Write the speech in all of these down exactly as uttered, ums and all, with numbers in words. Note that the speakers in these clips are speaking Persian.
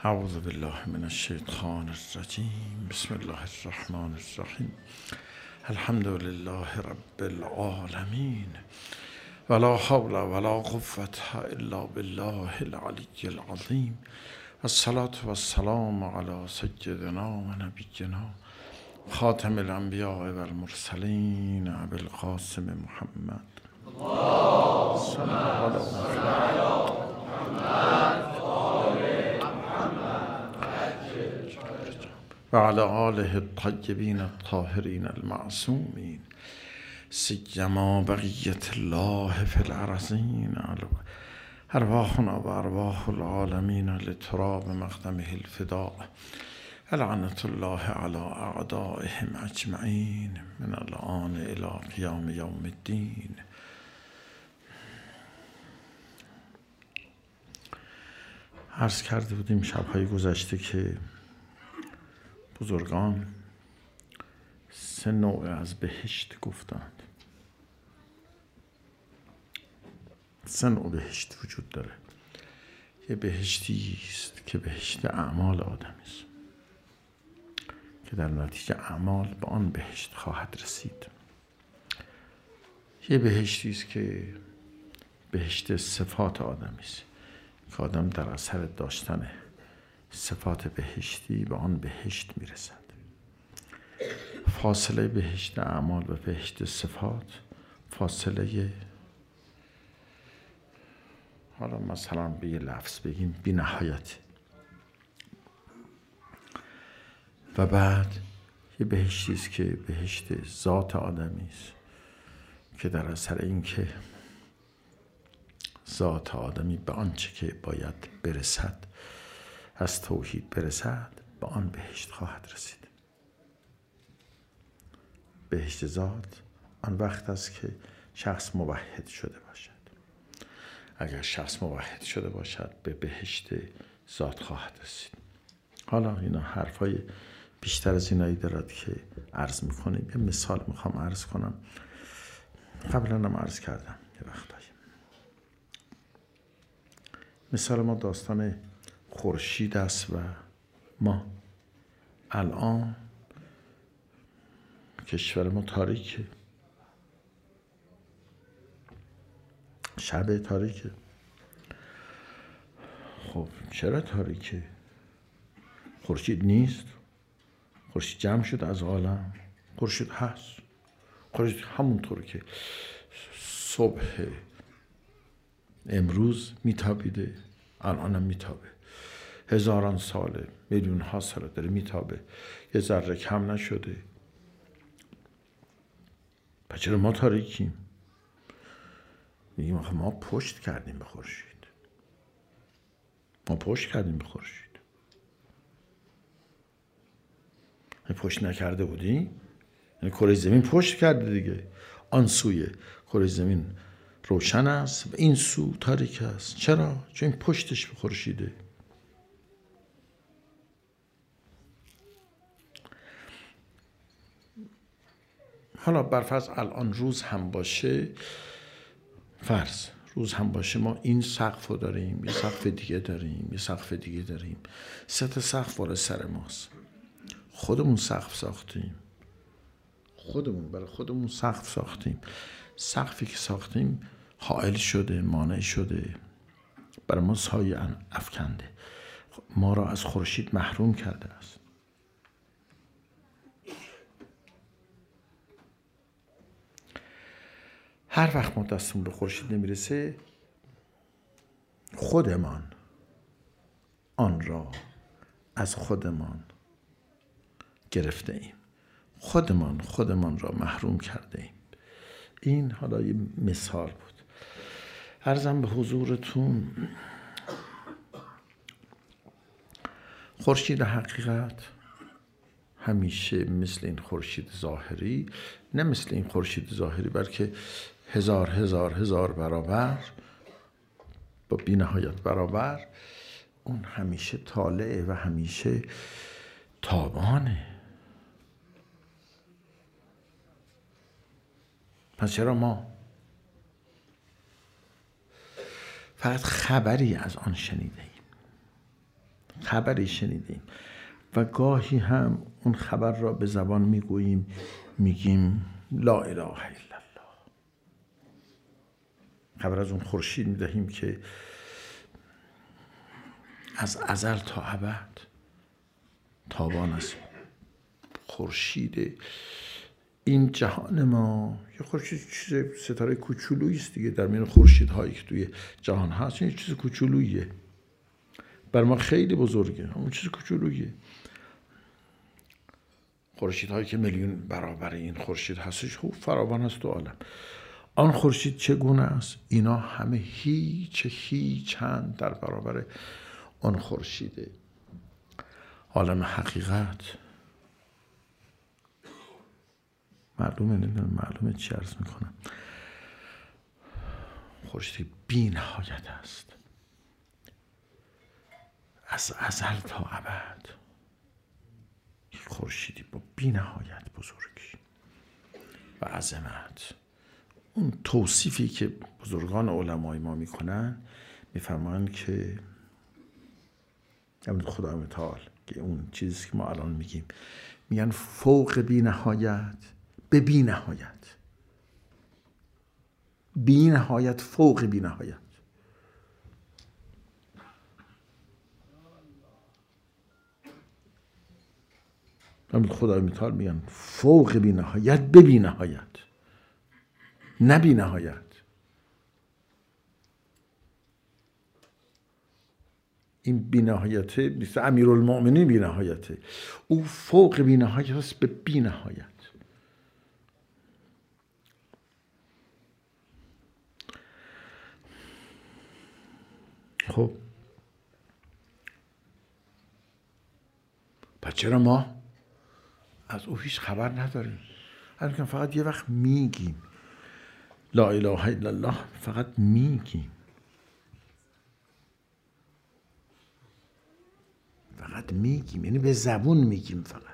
اعوذ بالله من الشیطان الرجیم. بسم الله الرحمن الرحیم. الحمد لله رب العالمین ولا حول ولا قوة الا بالله العلی العظیم. الصلاة والسلام علی سیدنا و نبینا خاتم الانبیاء و المرسلین ابی القاسم محمد صلی الله علیه و علی آله الطیبین الطاهرین المعصومین سیما بقیت الله فی الارضین. ارواحنا و ارواح العالمین لتراب مقدمه الفداء. لعنت الله علی اعدائهم اجمعین من الآن الی قیام یوم الدین. عرض کرده بودیم شب‌های گذشته که بزرگان سه نوع از بهشت گفتند. سه نوع بهشت وجود داره. یه بهشتی است که بهشت اعمال آدمی است که در نتیجه اعمال به آن بهشت خواهد رسید. یه بهشتی است که بهشت صفات آدمی است که آدم در اثر داشتن صفات بهشتی به آن بهشت میرسد. فاصله بهشت اعمال و بهشت صفات فاصله، حالا مثلا به یه لفظ بگیم بی نهایت. و بعد یه بهشتی است که بهشت ذات آدمی است که در اثر اینکه ذات آدمی به آنچه که باید برسد، از توحید برسد، به آن بهشت خواهد رسید. بهشت ذات آن وقت است که شخص موحد شده باشد. اگر شخص موحد شده باشد به بهشت ذات خواهد رسید. حالا اینا حرفای بیشتر از اینایی دارد که عرض میکنیم. یه مثال میخوام عرض کنم. قبلا هم عرض کردم یه وقتایی. مثال ما داستان خورشید است و ما الان کشور ما تاریکه، شب تاریکه. خب چرا تاریکه؟ خورشید نیست، خورشید جمع شد از عالم، خورشید هست. خورشید همونطور که صبح امروز میتابیده الان هم میتابه، هزاران ساله، میلیون ها ساله داره میتابه، یه ذره کم نشده. پس چرا ما تاریکیم؟ میگیم آخه ما پشت کردیم به خورشید. ما پشت کردیم به خورشید. پشت نکرده بودیم؟ یعنی کره زمین پشت کرده دیگه. آن سوی کره زمین روشن است و این سو تاریک است. چرا؟ چون این پشتش به خورشیده. حالا برفرض الان روز هم باشه، فرض روز هم باشه، ما این سقف رو داریم، یه سقف دیگه داریم، یه سقف دیگه داریم، سه تا سقف بالا سر ماست. خودمون سقف ساختیم، خودمون برای خودمون سقف ساختیم. سقفی که ساختیم حائل شده، مانع شده، برای ما سایه افکنده، ما را از خورشید محروم کرده است. هر وقت ما دستمون به خورشید نمیرسه، خودمان آن را از خودمان گرفته ایم، خودمان خودمان را محروم کرده ایم. این حالا یه مثال بود. عرضم به حضورتون خورشید حقیقت همیشه مثل این خورشید ظاهری، نه مثل این خورشید ظاهری بلکه هزار هزار هزار برابر، با بی نهایت برابر، اون همیشه طالعه و همیشه تابانه. پس چرا ما فقط خبری از آن شنیده ایم؟ خبری شنیدیم و گاهی هم اون خبر را به زبان میگوییم، میگیم لا اله الا الله. خبر از اون خورشید میدهیم که از ازل تا ابد تابان است. خورشید این جهان ما یه خورشید چیز ستاره کوچولویی است دیگه، در میان خورشیدهایی که توی جهان هست یه چیز کوچولوییه، بر ما خیلی بزرگه، اون چیز کوچولوییه. خورشیدهایی که میلیون برابر این خورشید هستش خوب فراوان است تو عالم. آن خورشید چگونه است؟ اینا همه هیچ هیچند در برابر آن خورشیده. عالم حقیقت معلومه، نمیدونم معلومه چی عرض میکنم. خورشید بی نهایت است، از ازل تا ابد. خورشیدی با بی نهایت بزرگی و عظمت. اون توصیفی که بزرگان علمای ما میکنن، میفرمایند که خدا متعال که اون چیزی که ما الان میگیم، میگن فوق بی نهایت به بی نهایت، بی نهایت فوق بی نهایت. خدای متعال میگن فوق بی نهایت به بی نهایت، نه بی نهایت. این بی نهایته مثل امیرالمؤمنین بی نهایته، او فوق بی نهایت است به بی نهایت. خب پس چرا ما از او هیچ خبر نداریم؟ همین فقط یه وقت میگیم لا اله الا الله، فقط میگیم، فقط میگیم، یعنی به زبون میگیم فقط.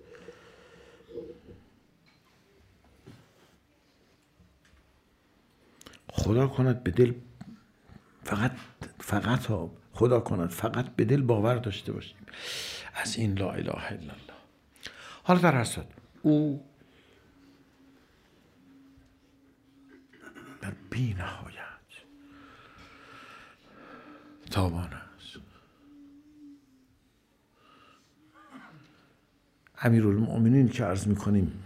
خدا کند به دل فقط فقط ها خدا کند فقط به دل باور داشته باشیم از این لا اله الا الله. حالا در حسد او در بی نهایت تابان است. امیرالمؤمنین که عرض میکنیم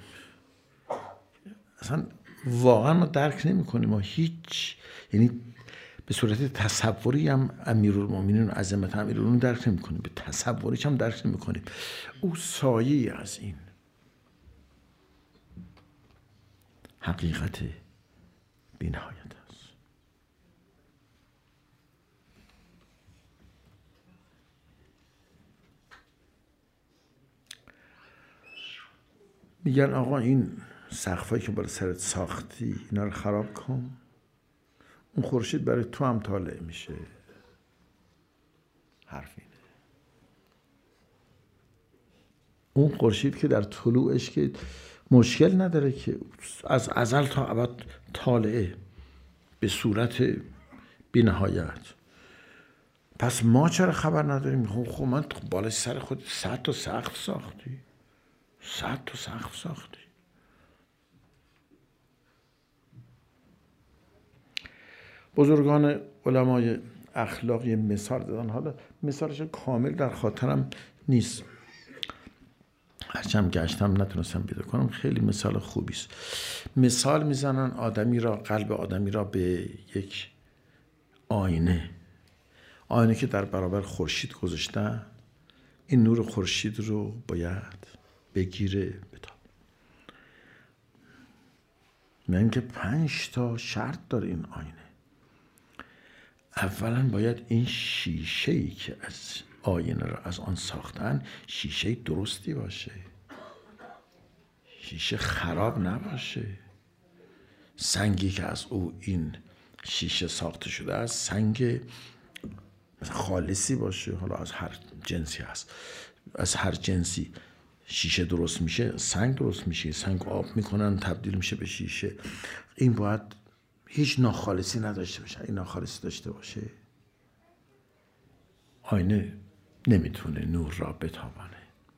اصلا واقعا ما درک نمی کنیم، ما هیچ، یعنی به صورت تصوری هم امیرالمؤمنین و عظمت امیرالمؤمنین درک نمی کنیم، به تصوریش هم درک نمی کنیم. او سایه از این حقیقت بی نهایت است. میگن آقا این سقفایی که بالا سرت ساختی اینا رو خراب کن، اون خورشید برای تو هم طالع میشه. حرف اینه. اون خورشید که در طلوعش که مشکل نداره که از ازل تا ابد طالعه به صورت بی نهایت. پس ما چرا خبر نداریم؟ خب من بالای سر خود صد تا سقف ساختی، صد تا سقف ساختی. بزرگان علمای اخلاقی مثال دادن، حالا مثالش کامل در خاطرم نیست، هرچند گشتم نتونستم پیدا کنم. خیلی مثال خوبی است. مثال میزنن آدمی را، قلب آدمی را به یک آینه، آینه که در برابر خورشید گذاشتن، این نور خورشید رو باید بگیره بتاب. میگن که پنج تا شرط داره این آینه. اولا باید این شیشه‌ای که از آینه را از آن ساختن شیشه درستی باشه، شیشه خراب نباشه. سنگی که از او این شیشه ساخته شده از سنگ خالصی باشه، حالا از هر جنسی هست، از هر جنسی شیشه درست میشه، سنگ درست میشه، سنگ آب میکنن تبدیل میشه به شیشه. این باید هیچ ناخالصی نداشته باشه. این ناخالصی داشته باشه، آینه نمیتونه نور را بتابانه.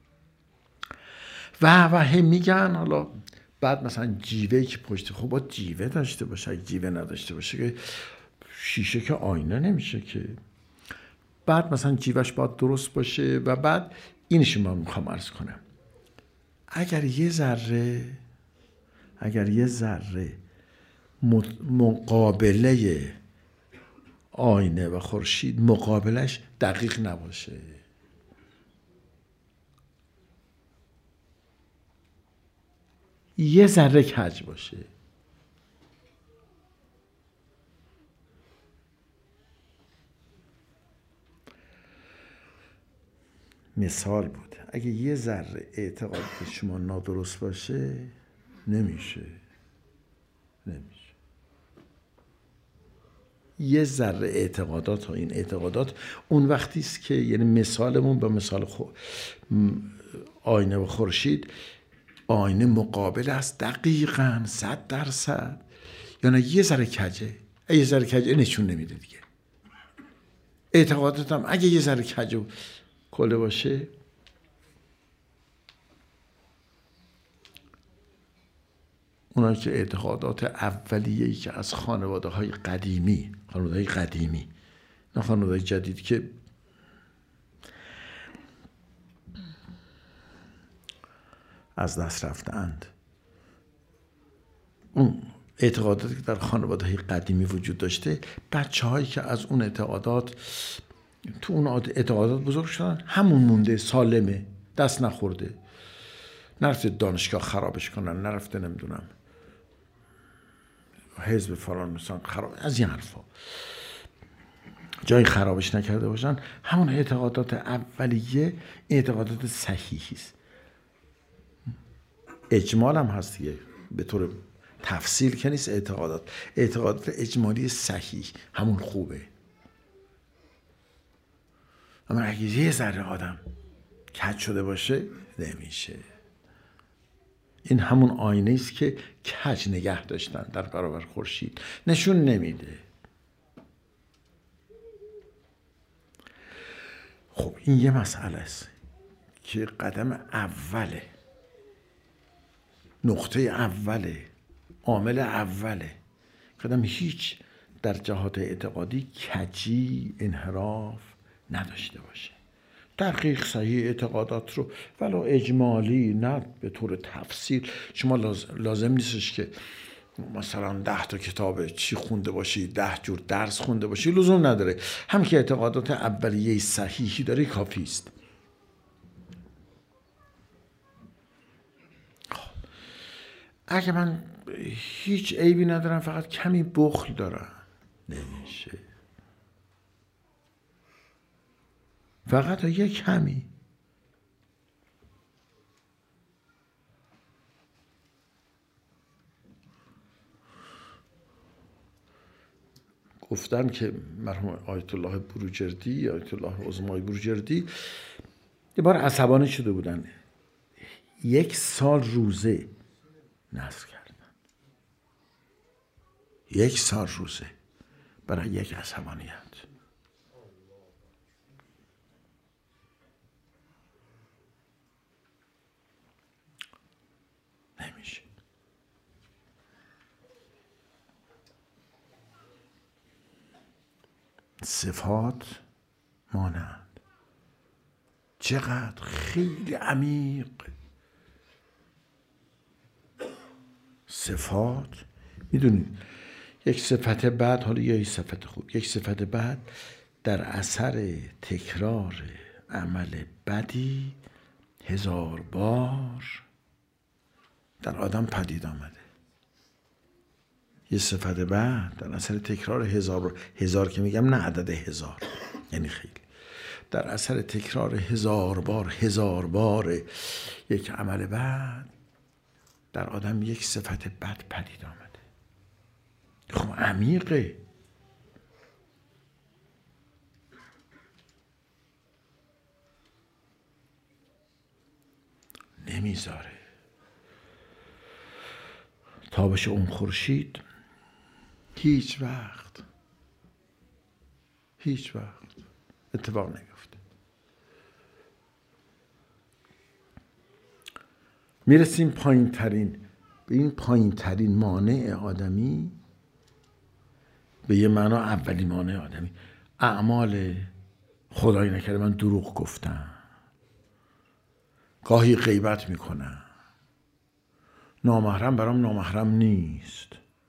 و و هم میگن حالا بعد مثلا جیوهی که پشت، خب باید جیوه داشته باشه، اگه جیوه نداشته باشه که شیشه که آینه نمیشه که. بعد مثلا جیوهش باید درست باشه. و بعد اینش من میخوام عرض کنم، اگر یه ذره اگر یه ذره مقابله آینه و خورشید مقابلش دقیق نباشه، یه ذره کج باشه، مثال بود، اگه یه ذره اعتقاد شما نادرست باشه نمیشه نمیشه یه ذره اعتقادات و این اعتقادات اون وقتی است که، یعنی مثالمون با مثال خو... آینه و خورشید، آینه مقابل است دقیقاً صد درصد، یعنی یه ذره کجه، یه ذره کجه نشون نمیده دیگه. اعتقادات هم اگه یه ذره کج و کله باشه، اونایی که اعتقادات اولیه‌ای که از خانواده های قدیمی، خانواده های قدیمی نه خانواده های جدید که از دست رفتند، اون اعتقاداتی که در خانواده های قدیمی وجود داشته، بچه هایی که از اون اعتقادات تو اون اعتقادات بزرگ شدن همون مونده، سالمه، دست نخورده، نرفته دانشگاه خرابش کنن، نرفته نمیدونم حزب فلان مثلا خراب، از این حرفا جایی خرابش نکرده باشن. همون اعتقادات اولیه اعتقادات صحیحی است. اجمال هم هست دیگه، به طور تفصیل که نیست. اعتقادات اعتقادات اجمالی صحیح همون خوبه. اما اگه یه ذره آدم کج شده باشه نمیشه. این همون آینه است که کج نگه داشتن در برابر خورشید، نشون نمیده. خب این یه مسئله است که قدم اوله، نقطه اوله، عامل اوله. قدم هیچ در جهات اعتقادی کجی، انحراف نداشته باشه. تحقیق صحیح اعتقادات رو ولو اجمالی، نه به طور تفصیل. شما لازم نیستش که مثلا ده تا کتاب چی خونده باشی، ده جور درس خونده باشی، لزوم نداره. هم که اعتقادات اولیه صحیحی داری کافی است. اگه من هیچ عیبی ندارم، فقط کمی بخل دارم، نمیشه. فقط یه کمی. گفتن که مرحوم آیت الله بروجردی، آیت الله عظمای بروجردی یه بار عصبانی شده بودن، یک سال روزه نذر کردن. یک سال روزه برای یک عصبانیت. نمیشه. صفات مانند چقدر خیلی عمیق. صفات میدونید یک صفت بد، حالا یا یک صفت خوب، یک صفت بد در اثر تکرار عمل بدی هزار بار در آدم پدید آمده. یه صفت بد در اثر تکرار هزار بار، هزار که میگم نه عدد هزار، یعنی خیلی، در اثر تکرار هزار بار هزار بار یک عمل بد در آدم یک صفت بد پدید آمده. خب عمیقه. نمیذاره تابش اون خورشید هیچ وقت هیچ وقت اتفاق نیفته. میرسیم پایین ترین، به این پایین ترین مانع آدمی، به یه معنا اولی مانع آدمی، اعمال خدایی نکرده من دروغ گفتم، گاهی غیبت میکنم، نامحرم برام نامحرم نیست.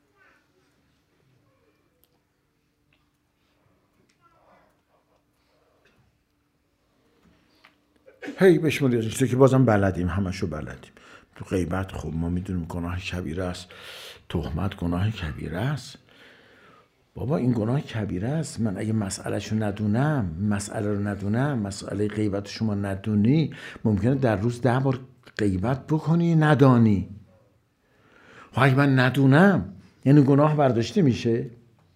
هی بشماری از چیزی که بازم بلدیم، همشو بلدیم. تو غیبت خب ما میدونیم گناه کبیره است، تهمت گناه کبیره است. بابا این گناه کبیره است، من اگه مسئلهشو ندونم، مسئله رو ندونم، مسئله غیبت شما ندونی، ممکنه در روز ده بار غیبت بکنی ندانی. و اگه من ندونم یعنی گناه برداشته میشه،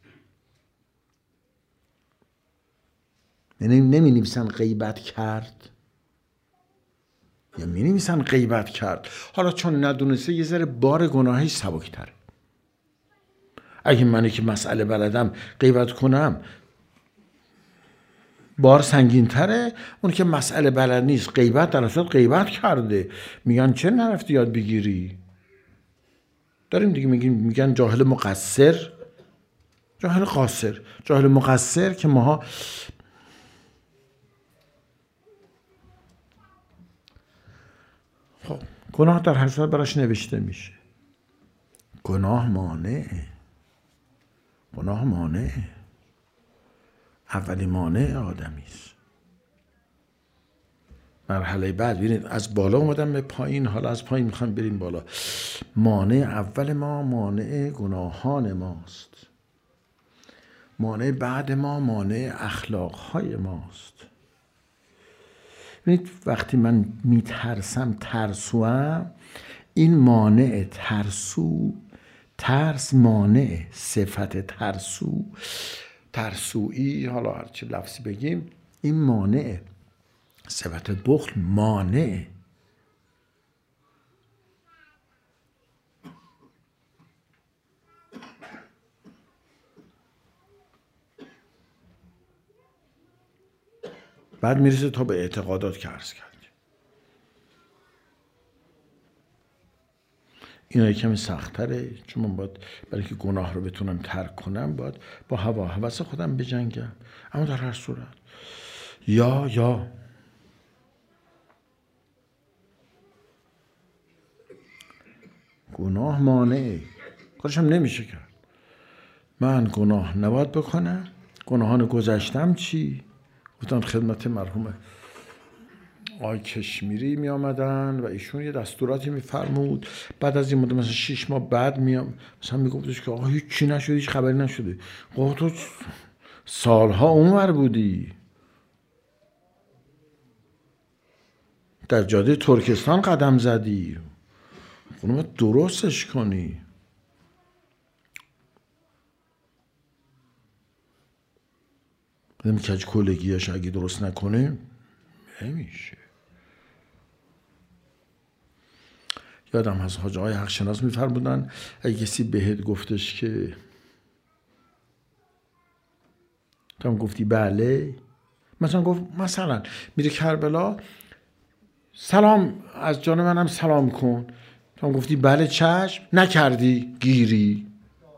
یعنی نمی نویسن غیبت کرد یا می نویسن غیبت کرد. حالا چون ندونسته یه ذره بار گناهش سبک‌تره. اگه منی که مسئله بلدم غیبت کنم بار سنگین تره، اون که مسئله بلد نیست غیبت در اصل غیبت کرده، میگن چه نرفتی یاد بگیری؟ داریم دیگه میگن میگن جاهل مقصر، جاهل قاصر، جاهل مقصر که ماها خب گناه در هر صورت براش نوشته میشه. گناه مانعه، گناه مانعه، اولی مانع آدمی است. مرحله بعد ببینید از بالا اومدم به پایین، حالا از پایین میخوام بریم بالا. مانع اول ما مانع گناهان ماست، مانع بعد ما مانع اخلاقهای ماست. ببینید وقتی من میترسم، ترسوام، این مانع ترسو، ترس مانع، صفت ترسو، ترسویی، حالا هرچی لفظی بگیم، این مانع، صفت بخل مانع. بعد میرسه تا به اعتقادات که عرض کردیم. اینا کمی سخت‌تره، چون من باید برای که گناه رو بتونم ترک کنم باید با هوا هوس خودم بجنگم. اما در هر صورت یا یا گناه مانعه، کارشم نمیشه کرد. من گناه نباید بکنم. گناهان گذشتم چی؟ گفتن خدمت مرحوم آقای کشمیری می آمدن و ایشون یه دستوراتی می فرمود. بعد از این مدت مثلا شیش ماه بعد می مثلا می گفتش که آقا هیچ چی نشده، هیچ خبری نشده. آقا تو سالها اونور بودی، در جاده ترکستان قدم زدی، اونو درستش کنی. بدم کج کلگیش اگه درست نکنه نمیشه. یادم هست حاج آقای حق شناس میفرمودن اگه کسی بهت گفتش که تو هم گفتی بله، مثلا گفت مثلا میره کربلا سلام از جان منم سلام کن، تو هم گفتی بله چشم، نکردی گیری،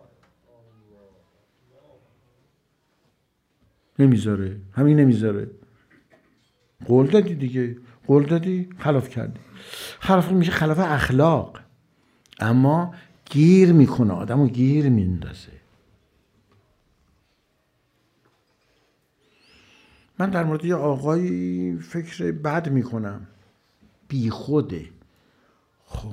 نمیذاره، همین نمیذاره. قول دادی دیگه، قول دادی خلاف کردی. خلاف میشه خلاف اخلاق، اما گیر میکنه، آدمو گیر میندازه. من در مورد یه آقایی فکر بد میکنم، بی خوده. خب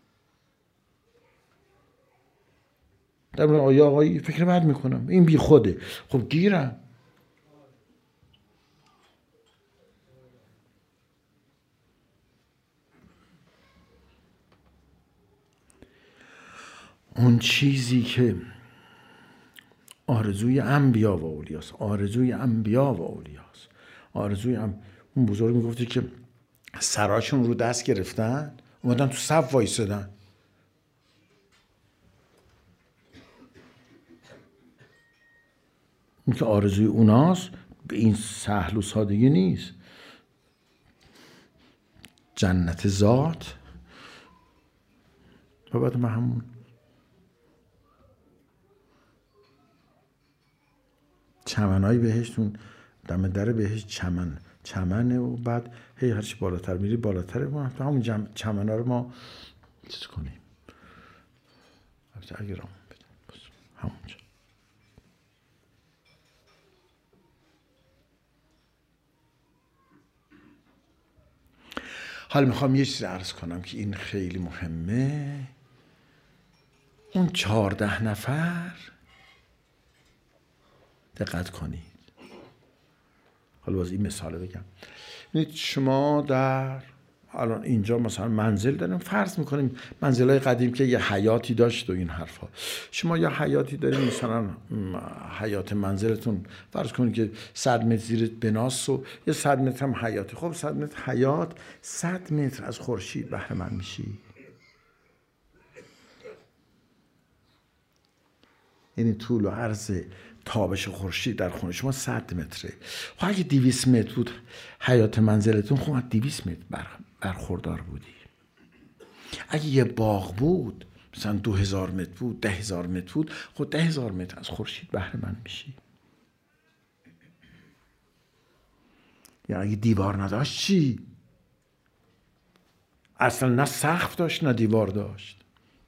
در مورد یه آقایی فکر بد میکنم، این بی خوده، خب گیرم. اون چیزی که آرزوی انبیا و اولیاست، آرزوی انبیا و اولیاست، آرزوی ام... اون بزرگ میگفتی که سراشون رو دست گرفتن اومدن تو صف وایسادن. اون که آرزوی اوناست به این سهل و سادگی نیست. جنت ذات و بعد من همون چمنهای بهشتون دم در بهشت چمن چمنه و بعد هی هرچی بالاتر میری بالاتر ما همون چمنها رو ما چیز کنیم. اگر هم بده همونجا. حالا میخوام یه چیز عرض کنم که این خیلی مهمه. اون چهارده نفر دقت کنید. حالا باز این مثال بگم. ببینید شما در الان اینجا مثلا منزل داریم، فرض میکنیم منزلای قدیم که یه حیاتی داشت و این حرفا. شما یه حیاتی داریم، مثلا حیات منزلتون فرض کنید که صد متر زیر بناست و یه صد متر هم حیاتی. خب صد متر حیات، صد متر از خورشید بهره مند میشی. یعنی طول و عرض تابش خورشید در خونه شما صد متره. خب اگه دویست متر بود حیات منزلتون، خب دویست متر بر برخوردار بودی. اگه یه باغ بود مثلا دو هزار متر بود، ده هزار متر بود، خب ده هزار متر از خورشید بهره مند میشی. یا اگه دیوار نداشت چی؟ اصلا نه سقف داشت نه دیوار داشت.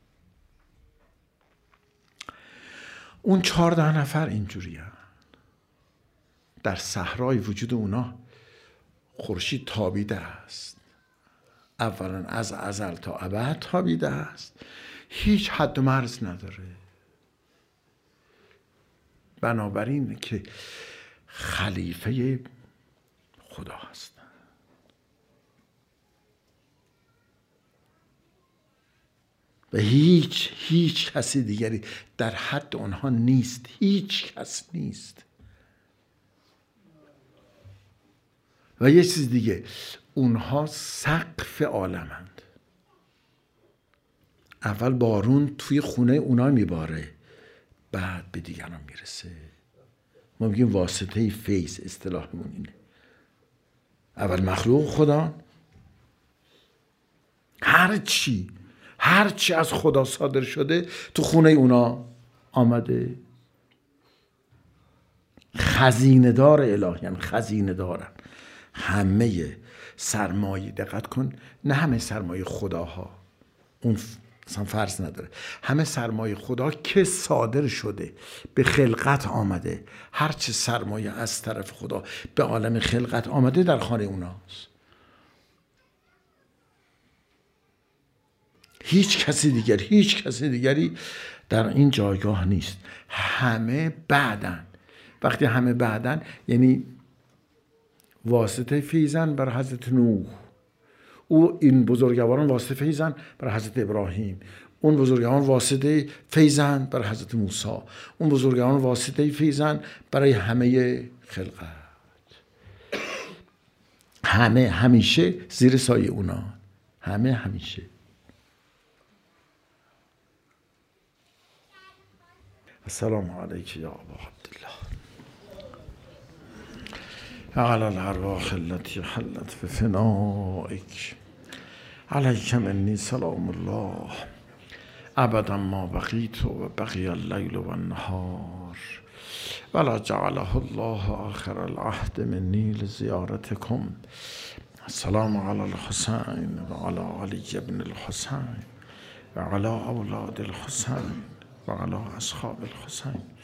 اون چهارده نفر اینجوری هست. در صحرای وجود اونا خورشید تابیده است. اولا از ازل تا ابد تابیده است. هیچ حد و مرز نداره. بنابراین که خلیفه خدا هستند. و هیچ هیچ کسی دیگری در حد آنها نیست. هیچ کس نیست. و یه چیز دیگه، اونها سقف عالمند. اول بارون توی خونه اونا میباره، بعد به دیگران میرسه. ما میگیم واسطه فیض، اصطلاحمون اینه. اول مخلوق خدا، هر چی هر چی از خدا صادر شده تو خونه اونا آمده. خزینه دار الهیان، خزینه دارن. همه سرمایه، دقت کن، نه همه سرمایه خداها، اون اصلا فرض نداره. همه سرمایه خدا که صادر شده به خلقت آمده. هر چه سرمایه از طرف خدا به عالم خلقت آمده در خانه اوناست. هیچ کسی دیگری هیچ کسی دیگری در این جایگاه نیست. همه بعدن. وقتی همه بعدن یعنی واسطه فیضن بر حضرت نوح، او این بزرگواران واسطه فیضن بر حضرت ابراهیم، اون بزرگواران واسطه فیضن بر حضرت موسی، اون بزرگواران واسطه فیضن برای همه خلقت. همه همیشه زیر سایه اونا، همه همیشه. السلام علیک یا ابا عبدالله على الارواح التي حلت بفنائك عليك مني سلام الله ابدا ما بقيت وبقي الليل والنهار ولا جعله الله آخر العهد مني لزيارتكم. السلام على الحسين وعلى علي بن الحسين وعلى أولاد الحسين وعلى أصحاب الحسين.